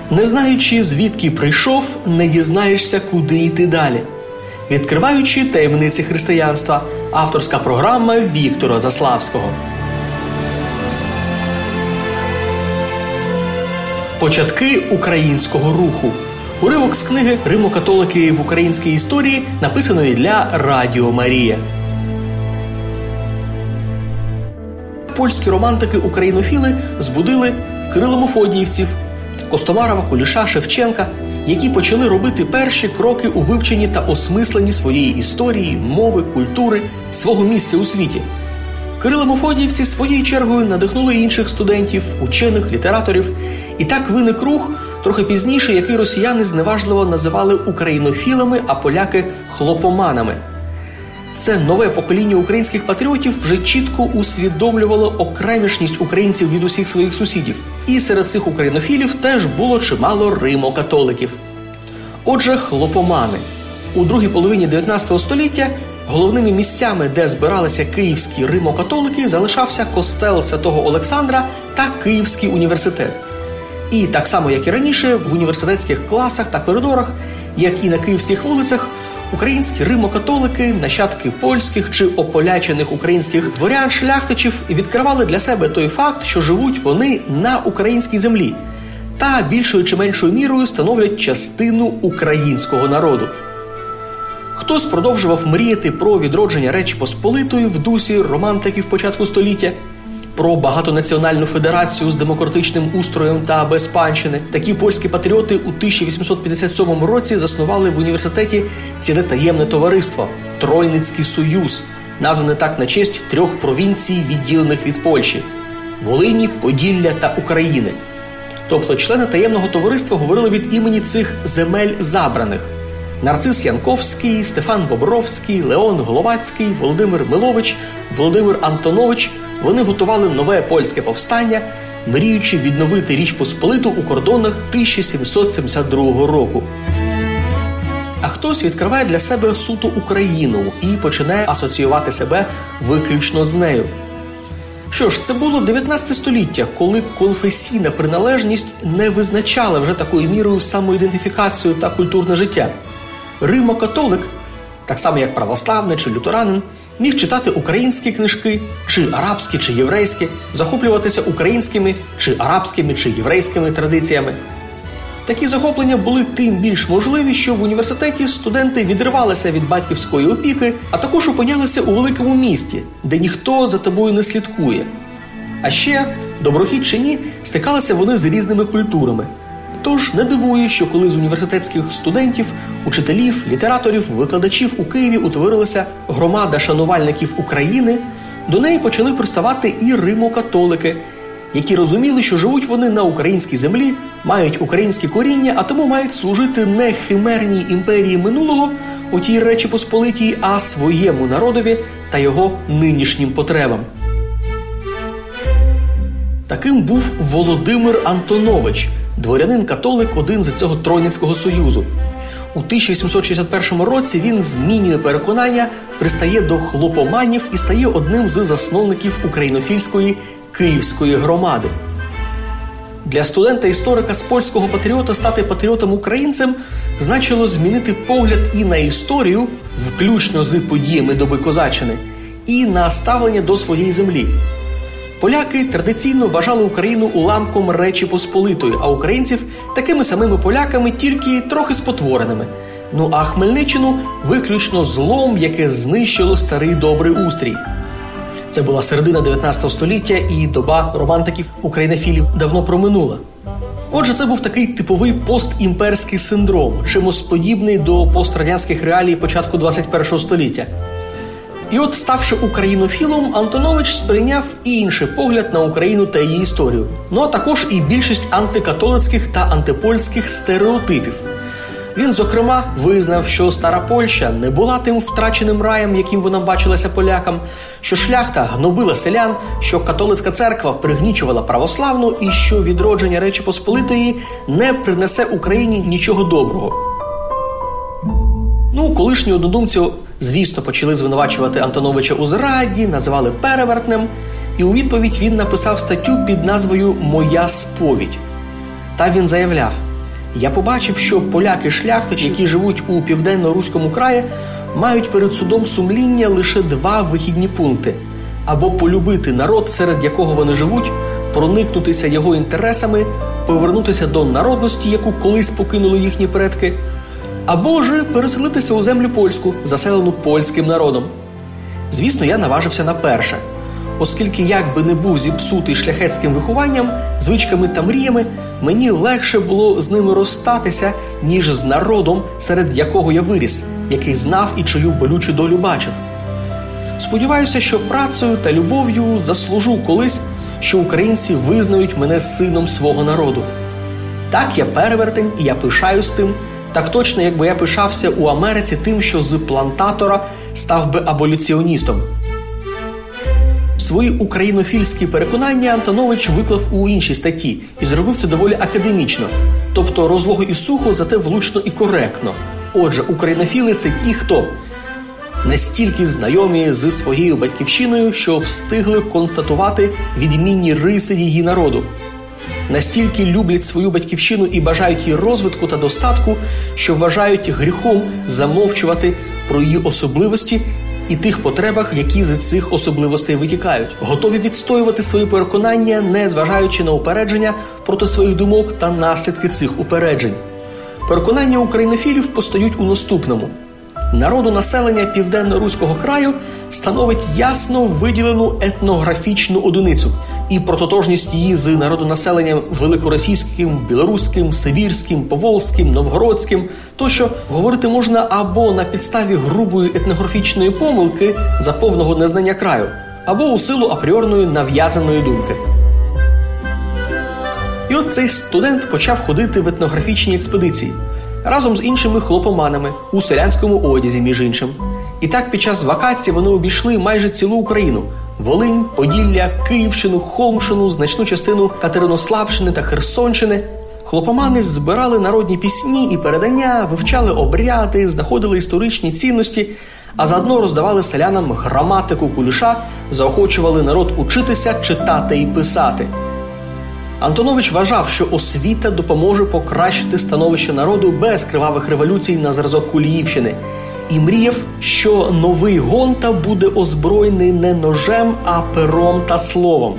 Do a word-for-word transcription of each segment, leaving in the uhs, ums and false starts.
Не знаючи, звідки прийшов, не дізнаєшся, куди йти далі. Відкриваючи таємниці християнства. Авторська програма Віктора Заславського. Початки українського руху. Уривок з книги «Римо-католики в українській історії», написаної для Радіо Марія. Польські романтики-українофіли збудили кирило-мефодіївців, Костомарова, Куліша, Шевченка, які почали робити перші кроки у вивченні та осмисленні своєї історії, мови, культури, свого місця у світі. Кирило-мефодіївці своєю чергою надихнули інших студентів, учених, літераторів. І так виник рух, трохи пізніше, який росіяни зневажливо називали українофілами, а поляки – хлопоманами. Це нове покоління українських патріотів вже чітко усвідомлювало окремішність українців від усіх своїх сусідів. І серед цих українофілів теж було чимало римо-католиків. Отже, хлопомани. У другій половині дев'ятнадцятого століття головними місцями, де збиралися київські римо-католики, залишався костел Святого Олександра та Київський університет. І так само, як і раніше, в університетських класах та коридорах, як і на київських вулицях, українські римо-католики, нащадки польських чи ополячених українських дворян-шляхтичів відкривали для себе той факт, що живуть вони на українській землі та більшою чи меншою мірою становлять частину українського народу. Хтось продовжував мріяти про відродження Речі Посполитої в дусі романтиків початку століття, про багатонаціональну федерацію з демократичним устроєм та без панщини. Такі польські патріоти у тисяча вісімсот п'ятдесят сьомому році заснували в університеті ціле таємне товариство – Тройницький Союз, назване так на честь трьох провінцій, відділених від Польщі – Волині, Поділля та України. Тобто члени таємного товариства говорили від імені цих земель забраних. Нарцис Янковський, Стефан Бобровський, Леон Головацький, Володимир Милович, Володимир Антонович – вони готували нове польське повстання, мріючи відновити Річ Посполиту у кордонах тисяча сімсот сімдесят другого року. А хтось відкриває для себе суто Україну і починає асоціювати себе виключно з нею. Що ж, це було дев'ятнадцяте століття, коли конфесійна приналежність не визначала вже такою мірою самоідентифікацію та культурне життя. Римо-католик, так само як православний чи лютеранин, міг читати українські книжки, чи арабські, чи єврейські, захоплюватися українськими, чи арабськими, чи єврейськими традиціями. Такі захоплення були тим більш можливі, що в університеті студенти відривалися від батьківської опіки, а також опинялися у великому місті, де ніхто за тобою не слідкує. А ще, доброхід чи ні, стикалися вони з різними культурами. Тож не дивує, що коли з університетських студентів, учителів, літераторів, викладачів у Києві утворилася громада шанувальників України, до неї почали приставати і римо-католики, які розуміли, що живуть вони на українській землі, мають українське коріння, а тому мають служити не химерній імперії минулого, у тій Речі Посполитій, а своєму народові та його нинішнім потребам. Таким був Володимир Антонович, дворянин-католик, один з цього Тройницького союзу. У тисяча вісімсот шістдесят першому році він змінює переконання, пристає до хлопоманів і стає одним з засновників українофільської Київської громади. Для студента-історика з польського патріота стати патріотом-українцем значило змінити погляд і на історію, включно з подіями доби козаччини, і на ставлення до своєї землі. Поляки традиційно вважали Україну уламком Речі Посполитої, а українців такими самими поляками, тільки трохи спотвореними. Ну а Хмельниччину виключно злом, яке знищило старий добрий устрій. Це була середина дев'ятнадцятого століття, і доба романтиків-українофілів давно проминула. Отже, це був такий типовий постімперський синдром, чимось подібний до пострадянських реалій початку двадцять першого століття. І от, ставши українофілом, Антонович сприйняв і інший погляд на Україну та її історію. Ну а також і більшість антикатолицьких та антипольських стереотипів. Він, зокрема, визнав, що Стара Польща не була тим втраченим раєм, яким вона бачилася полякам, що шляхта гнобила селян, що католицька церква пригнічувала православну і що відродження Речі Посполитої не принесе Україні нічого доброго. Ну, колишні однодумці, звісно, почали звинувачувати Антоновича у зраді, називали перевертнем, і у відповідь він написав статтю під назвою «Моя сповідь». Та він заявляв: я побачив, що поляки-шляхтичі, які живуть у південно-руському краї, мають перед судом сумління лише два вихідні пункти – або полюбити народ, серед якого вони живуть, проникнутися його інтересами, повернутися до народності, яку колись покинули їхні предки, або ж переселитися у землю польську, заселену польським народом. Звісно, я наважився на перше, оскільки як би не був зіпсутий шляхетським вихованням, звичками та мріями, мені легше було з ними розстатися, ніж з народом, серед якого я виріс, який знав і чию болючу долю бачив. Сподіваюся, що працею та любов'ю заслужу колись, що українці визнають мене сином свого народу. Так, я перевертень, і я пишаюсь тим, так точно, якби я пишався у Америці тим, що з плантатора став би аболюціоністом. Свої українофільські переконання Антонович виклав у іншій статті і зробив це доволі академічно, тобто розлого і сухо, зате влучно і коректно. Отже, українофіли – це ті, хто настільки знайомі зі своєю батьківщиною, що встигли констатувати відмінні риси її народу. Настільки люблять свою батьківщину і бажають її розвитку та достатку, що вважають гріхом замовчувати про її особливості і тих потребах, які з цих особливостей витікають. Готові відстоювати свої переконання, не зважаючи на упередження проти своїх думок та наслідки цих упереджень. Переконання українофілів постають у наступному. Народонаселення Південно-Руського краю становить ясно виділену етнографічну одиницю, і про тотожність її з народонаселенням великоросійським, білоруським, сибірським, поволзьким, новгородським тощо говорити можна або на підставі грубої етнографічної помилки за повного незнання краю, або у силу апріорної нав'язаної думки. І от цей студент почав ходити в етнографічні експедиції разом з іншими хлопоманами у селянському одязі, між іншим. І так під час вакацій вони обійшли майже цілу Україну – Волинь, Поділля, Київщину, Холмщину, значну частину Катеринославщини та Херсонщини. Хлопомани збирали народні пісні і передання, вивчали обряди, знаходили історичні цінності, а заодно роздавали селянам граматику Куліша, заохочували народ учитися, читати і писати. Антонович вважав, що освіта допоможе покращити становище народу без кривавих революцій на зразок Куліївщини. І мріяв, що новий Гонта буде озброєний не ножем, а пером та словом.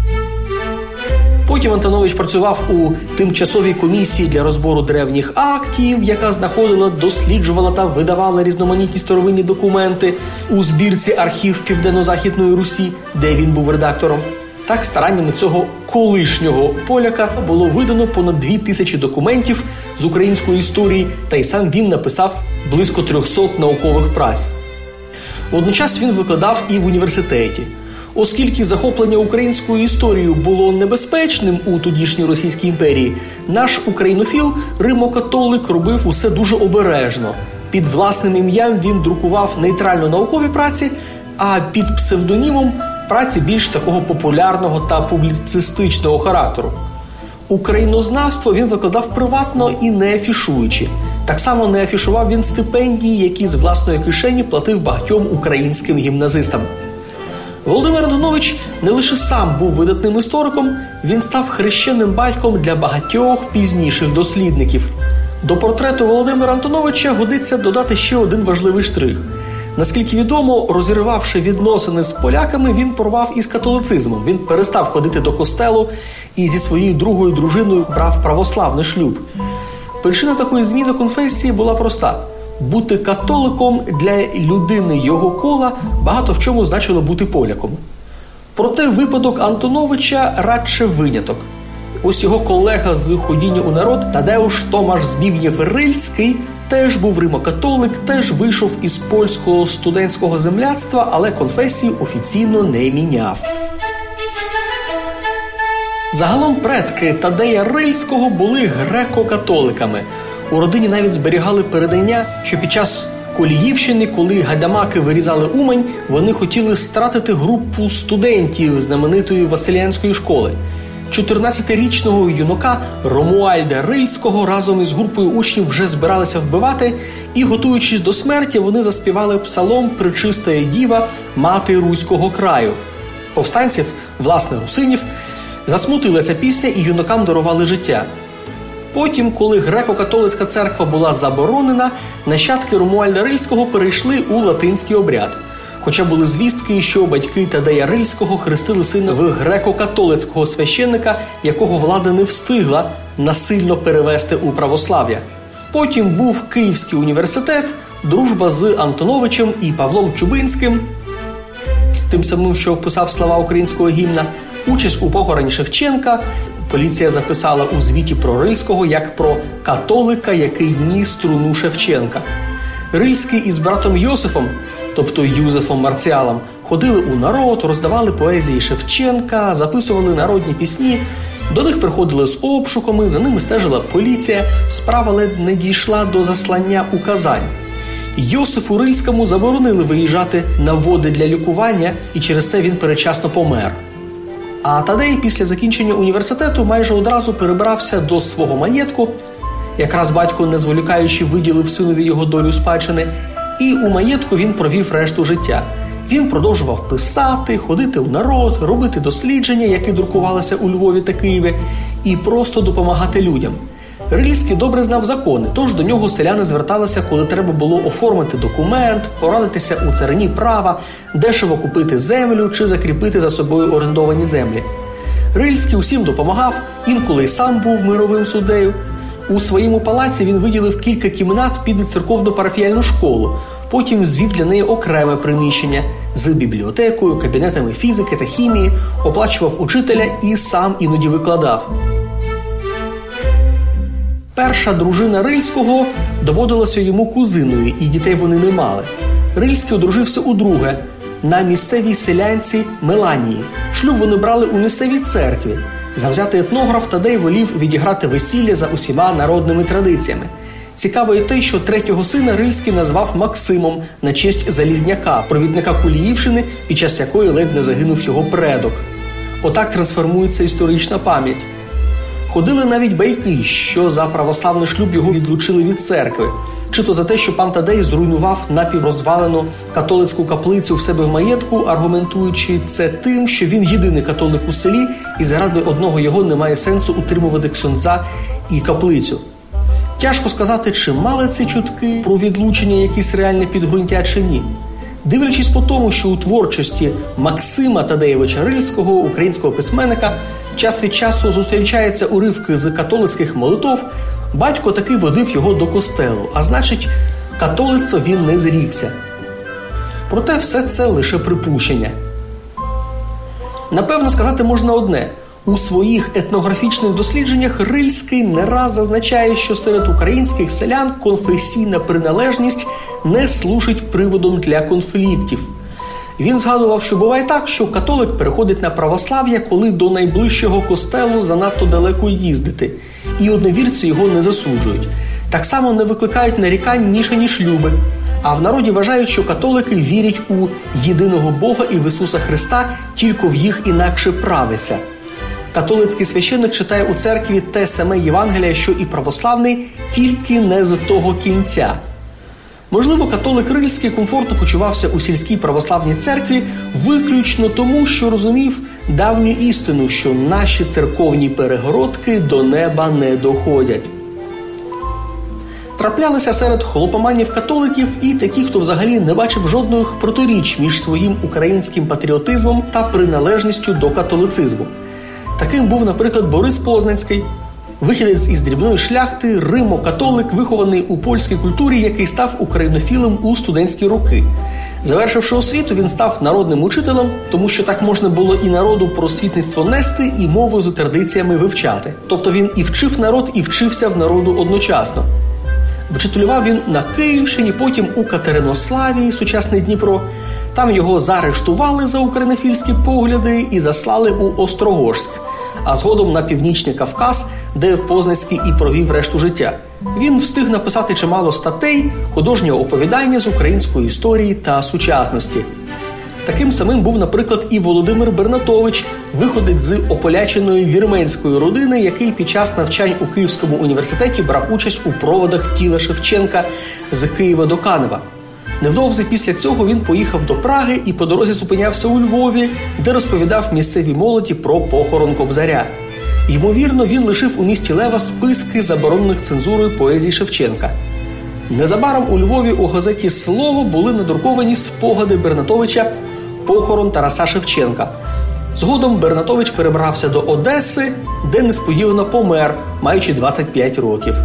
Потім Антонович працював у тимчасовій комісії для розбору древніх актів, яка знаходила, досліджувала та видавала різноманітні старовинні документи у збірці «Архів Південно-Західної Русі», де він був редактором. Так, стараннями цього колишнього поляка було видано понад дві тисячі документів з української історії, та й сам він написав близько трьохсот наукових праць. Водночас він викладав і в університеті. Оскільки захоплення українською історією було небезпечним у тодішній Російській імперії, наш українофіл, римокатолик, робив усе дуже обережно. Під власним ім'ям він друкував нейтрально-наукові праці, а під псевдонімом праці більш такого популярного та публіцистичного характеру. Українознавство він викладав приватно і не афішуючи. Так само не афішував він стипендії, які з власної кишені платив багатьом українським гімназистам. Володимир Антонович не лише сам був видатним істориком, він став хрещеним батьком для багатьох пізніших дослідників. До портрету Володимира Антоновича годиться додати ще один важливий штрих. Наскільки відомо, розірвавши відносини з поляками, він порвав із католицизмом. Він перестав ходити до костелу і зі своєю другою дружиною брав православний шлюб. Причина такої зміни конфесії була проста. Бути католиком для людини його кола багато в чому значило бути поляком. Проте випадок Антоновича радше виняток. Ось його колега з ходіння у народ Тадеуш Томаш Збігнєв Рильський теж був римокатолик, теж вийшов із польського студентського земляцтва, але конфесію офіційно не міняв. Загалом предки Тадея Рильського були греко-католиками. У родині навіть зберігали передання, що під час Коліївщини, коли гайдамаки вирізали Умань, вони хотіли стратити групу студентів знаменитої Василянської школи. чотирнадцятирічного юнака Ромуальда Рильського разом із групою учнів вже збиралися вбивати, і, готуючись до смерті, вони заспівали псалом «Пречистая діва, мати Руського краю». Повстанців, власне русинів, засмутила ця пісня і юнакам дарували життя. Потім, коли греко-католицька церква була заборонена, нащадки Ромуальда Рильського перейшли у латинський обряд. Хоча були звістки, що батьки Тадея Рильського хрестили сина в греко-католицького священника, якого влада не встигла насильно перевести у православ'я. Потім був Київський університет, дружба з Антоновичем і Павлом Чубинським, тим самим, що писав слова українського гімна, участь у похороні Шевченка. Поліція записала у звіті про Рильського як про католика, який ніс струну Шевченка. Рильський із братом Йосифом, тобто Юзефом Марціалом, ходили у народ, роздавали поезії Шевченка, записували народні пісні. До них приходили з обшуками, за ними стежила поліція, справа ледь не дійшла до заслання у Казань. Йосифу Рильському заборонили виїжджати на води для лікування, і через це він передчасно помер. А Тадей після закінчення університету майже одразу перебрався до свого маєтку. Якраз батько, не зволікаючи, виділив синові його долю спадщини, і у маєтку він провів решту життя. Він продовжував писати, ходити в народ, робити дослідження, які друкувалися у Львові та Києві, і просто допомагати людям. Рильський добре знав закони, тож до нього селяни зверталися, коли треба було оформити документ, порадитися у царині права, дешево купити землю чи закріпити за собою орендовані землі. Рильський усім допомагав, інколи й сам був мировим суддею. У своєму палаці він виділив кілька кімнат під церковно-парафіяльну школу, потім звів для неї окреме приміщення з бібліотекою, кабінетами фізики та хімії, оплачував учителя і сам іноді викладав. Перша дружина Рильського доводилася йому кузиною, і дітей вони не мали. Рильський одружився удруге на місцевій селянці Меланії. Шлюб вони брали у місцевій церкві. Завзятий етнограф Тадей волів відіграти весілля за усіма народними традиціями. Цікаво й те, що третього сина Рильський назвав Максимом на честь Залізняка, провідника Куліївщини, під час якої ледь не загинув його предок. Отак трансформується історична пам'ять. Ходили навіть байки, що за православний шлюб його відлучили від церкви. Чи то за те, що пан Тадей зруйнував напіврозвалену католицьку каплицю в себе в маєтку, аргументуючи це тим, що він єдиний католик у селі і заради одного його немає сенсу утримувати ксьондза і каплицю. Тяжко сказати, чи мали ці чутки про відлучення якісь реальне підґрунтя чи ні. Дивлячись по тому, що у творчості Максима Тадеєвича Рильського, українського письменника, час від часу зустрічаються уривки з католицьких молитов, батько таки водив його до костелу, а значить, католицтва він не зрікся. Проте все це лише припущення. Напевно, сказати можна одне. У своїх етнографічних дослідженнях Рильський не раз зазначає, що серед українських селян конфесійна приналежність не служить приводом для конфліктів. Він згадував, що буває так, що католик переходить на православ'я, коли до найближчого костелу занадто далеко їздити, і одновірці його не засуджують. Так само не викликають нарікань мішані шлюби. А в народі вважають, що католики вірять у єдиного Бога і в Ісуса Христа, тільки в їх інакше правиться. Католицький священник читає у церкві те саме Євангеліє, що і православний, тільки не з того кінця. Можливо, католик Рильський комфортно почувався у сільській православній церкві виключно тому, що розумів давню істину, що наші церковні перегородки до неба не доходять. Траплялися серед хлопоманів-католиків і такі, хто взагалі не бачив жодних протиріч між своїм українським патріотизмом та приналежністю до католицизму. Таким був, наприклад, Борис Познанський, вихідець із дрібної шляхти, римо-католик, вихований у польській культурі, який став українофілом у студентські роки. Завершивши освіту, він став народним учителем, тому що так можна було і народу просвітництво нести, і мову з традиціями вивчати. Тобто він і вчив народ, і вчився в народу одночасно. Вчителював він на Київщині, потім у Катеринославі, сучасний Дніпро. Там його заарештували за українофільські погляди і заслали у Острогожськ, а згодом на Північний Кавказ, де Познанський і провів решту життя. Він встиг написати чимало статей, художнього оповідання з української історії та сучасності. Таким самим був, наприклад, і Володимир Бернатович, виходець з ополяченої вірменської родини, який під час навчань у Київському університеті брав участь у проводах тіла Шевченка з Києва до Канева. Невдовзі після цього він поїхав до Праги і по дорозі зупинявся у Львові, де розповідав місцевій молоді про похорон Кобзаря. Ймовірно, він лишив у місті Лева списки заборонених цензурою поезії Шевченка. Незабаром у Львові у газеті «Слово» були надруковані спогади Бернатовича «Похорон Тараса Шевченка». Згодом Бернатович перебрався до Одеси, де несподівано помер, маючи двадцять п'ять років.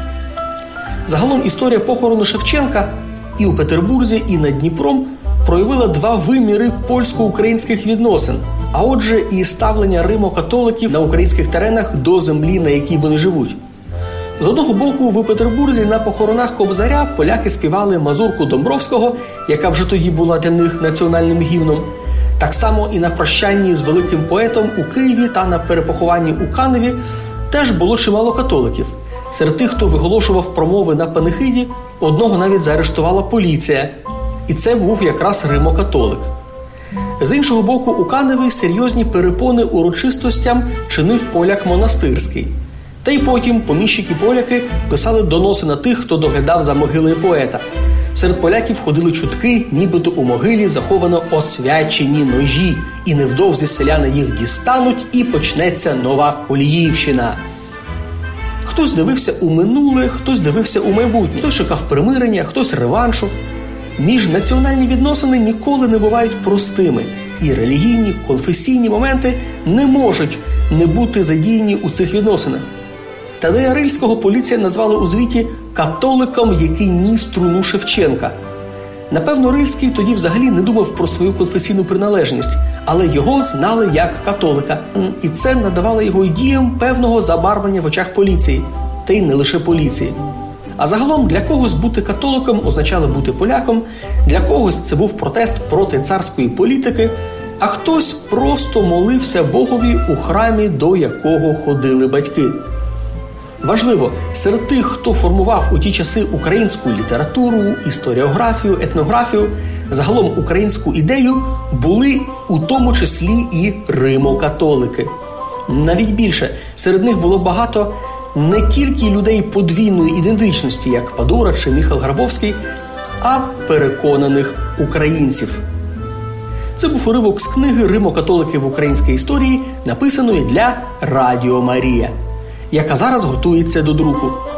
Загалом історія похорону Шевченка і у Петербурзі, і над Дніпром проявила два виміри польсько-українських відносин, а отже і ставлення римо-католиків на українських теренах до землі, на якій вони живуть. З одного боку, в Петербурзі на похоронах Кобзаря поляки співали мазурку Домбровського, яка вже тоді була для них національним гімном. Так само і на прощанні з великим поетом у Києві та на перепохованні у Каневі теж було чимало католиків. Серед тих, хто виголошував промови на панихиді, одного навіть заарештувала поліція. І це був якраз римо-католик. З іншого боку, у Каневі серйозні перепони урочистостям чинив поляк Монастирський. Та й потім поміщики-поляки писали доноси на тих, хто доглядав за могилою поета. Серед поляків ходили чутки, нібито у могилі заховано освячені ножі, і невдовзі селяни їх дістануть, і почнеться нова Коліївщина. Хтось дивився у минуле, хтось дивився у майбутнє, хтось шукав примирення, хтось реваншу. Міжнаціональні відносини ніколи не бувають простими, і релігійні, конфесійні моменти не можуть не бути задіяні у цих відносинах. Тадея Рильського поліція назвала у звіті католиком, який ніс труну Шевченка. Напевно, Рильський тоді взагалі не думав про свою конфесійну приналежність, але його знали як католика. І це надавало його діям певного забарвлення в очах поліції. Та й не лише поліції. А загалом для когось бути католиком означало бути поляком, для когось це був протест проти царської політики, а хтось просто молився Богові у храмі, до якого ходили батьки. Важливо, серед тих, хто формував у ті часи українську літературу, історіографію, етнографію, загалом українську ідею, були у тому числі і римо-католики. Навіть більше, серед них було багато не тільки людей подвійної ідентичності, як Падура чи Міхал Грабовський, а переконаних українців. Це був уривок з книги «Римо-католики в українській історії», написаної для Радіо Марія, яка зараз готується до друку.